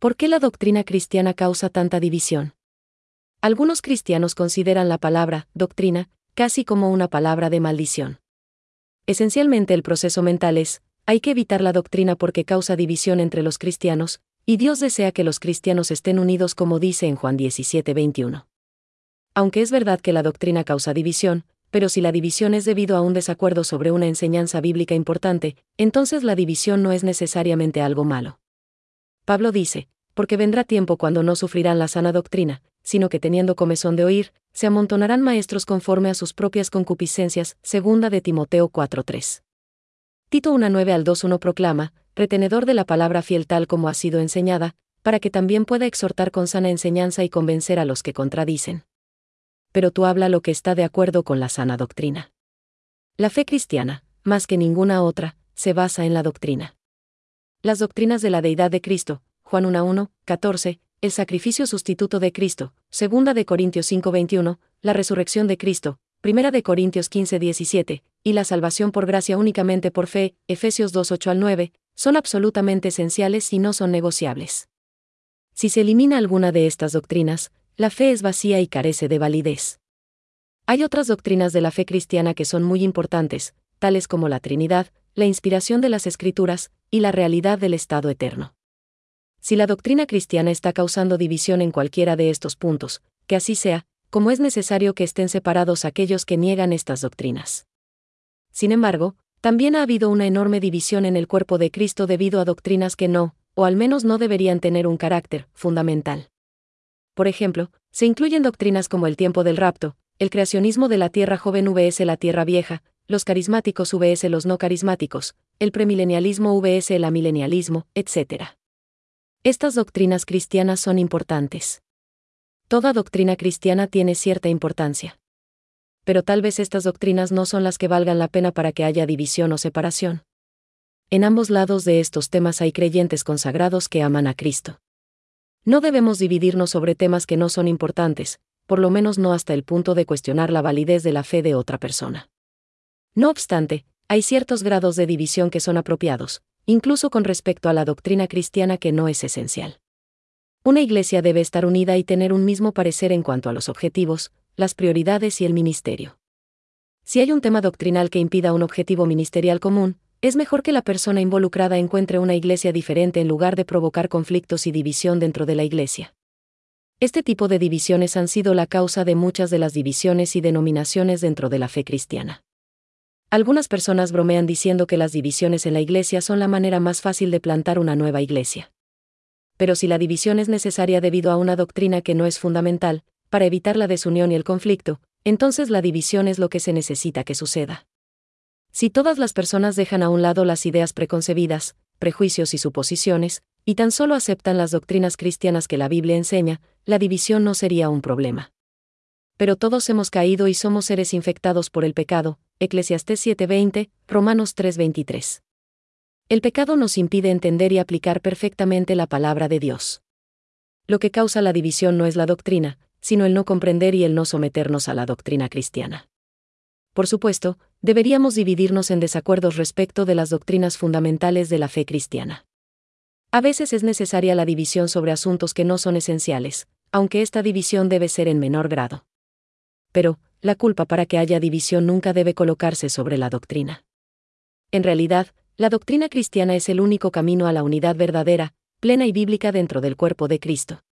¿Por qué la doctrina cristiana causa tanta división? Algunos cristianos consideran la palabra doctrina casi como una palabra de maldición. Esencialmente el proceso mental es: hay que evitar la doctrina porque causa división entre los cristianos, y Dios desea que los cristianos estén unidos, como dice en Juan 17:21. Aunque es verdad que la doctrina causa división, pero si la división es debido a un desacuerdo sobre una enseñanza bíblica importante, entonces la división no es necesariamente algo malo. Pablo dice: porque vendrá tiempo cuando no sufrirán la sana doctrina, sino que teniendo comezón de oír, se amontonarán maestros conforme a sus propias concupiscencias. Segunda de Timoteo 4:3. Tito 1:9-2:1 proclama: retenedor de la palabra fiel tal como ha sido enseñada, para que también pueda exhortar con sana enseñanza y convencer a los que contradicen. Pero tú habla lo que está de acuerdo con la sana doctrina. La fe cristiana, más que ninguna otra, se basa en la doctrina. Las doctrinas de la deidad de Cristo, Juan 1:1, 14, el sacrificio sustituto de Cristo, 2 de Corintios 5:21, la resurrección de Cristo, 1 de Corintios 15:17, y la salvación por gracia únicamente por fe, Efesios 2:8-9, son absolutamente esenciales y no son negociables. Si se elimina alguna de estas doctrinas, la fe es vacía y carece de validez. Hay otras doctrinas de la fe cristiana que son muy importantes, tales como la Trinidad, la inspiración de las Escrituras, y la realidad del estado eterno. Si la doctrina cristiana está causando división en cualquiera de estos puntos, que así sea, como es necesario que estén separados aquellos que niegan estas doctrinas. Sin embargo, también ha habido una enorme división en el cuerpo de Cristo debido a doctrinas que no, o al menos no deberían tener un carácter fundamental. Por ejemplo, se incluyen doctrinas como el tiempo del rapto, el creacionismo de la tierra joven vs la tierra vieja, los carismáticos vs los no carismáticos, el premilenialismo vs el amilenialismo, etc. Estas doctrinas cristianas son importantes. Toda doctrina cristiana tiene cierta importancia. Pero tal vez estas doctrinas no son las que valgan la pena para que haya división o separación. En ambos lados de estos temas hay creyentes consagrados que aman a Cristo. No debemos dividirnos sobre temas que no son importantes, por lo menos no hasta el punto de cuestionar la validez de la fe de otra persona. No obstante, hay ciertos grados de división que son apropiados, incluso con respecto a la doctrina cristiana, que no es esencial. Una iglesia debe estar unida y tener un mismo parecer en cuanto a los objetivos, las prioridades y el ministerio. Si hay un tema doctrinal que impida un objetivo ministerial común, es mejor que la persona involucrada encuentre una iglesia diferente en lugar de provocar conflictos y división dentro de la iglesia. Este tipo de divisiones han sido la causa de muchas de las divisiones y denominaciones dentro de la fe cristiana. Algunas personas bromean diciendo que las divisiones en la iglesia son la manera más fácil de plantar una nueva iglesia. Pero si la división es necesaria debido a una doctrina que no es fundamental, para evitar la desunión y el conflicto, entonces la división es lo que se necesita que suceda. Si todas las personas dejan a un lado las ideas preconcebidas, prejuicios y suposiciones, y tan solo aceptan las doctrinas cristianas que la Biblia enseña, la división no sería un problema. Pero todos hemos caído y somos seres infectados por el pecado, Eclesiastés 7:20, Romanos 3:23. El pecado nos impide entender y aplicar perfectamente la palabra de Dios. Lo que causa la división no es la doctrina, sino el no comprender y el no someternos a la doctrina cristiana. Por supuesto, deberíamos dividirnos en desacuerdos respecto de las doctrinas fundamentales de la fe cristiana. A veces es necesaria la división sobre asuntos que no son esenciales, aunque esta división debe ser en menor grado. Pero, la culpa para que haya división nunca debe colocarse sobre la doctrina. En realidad, la doctrina cristiana es el único camino a la unidad verdadera, plena y bíblica dentro del cuerpo de Cristo.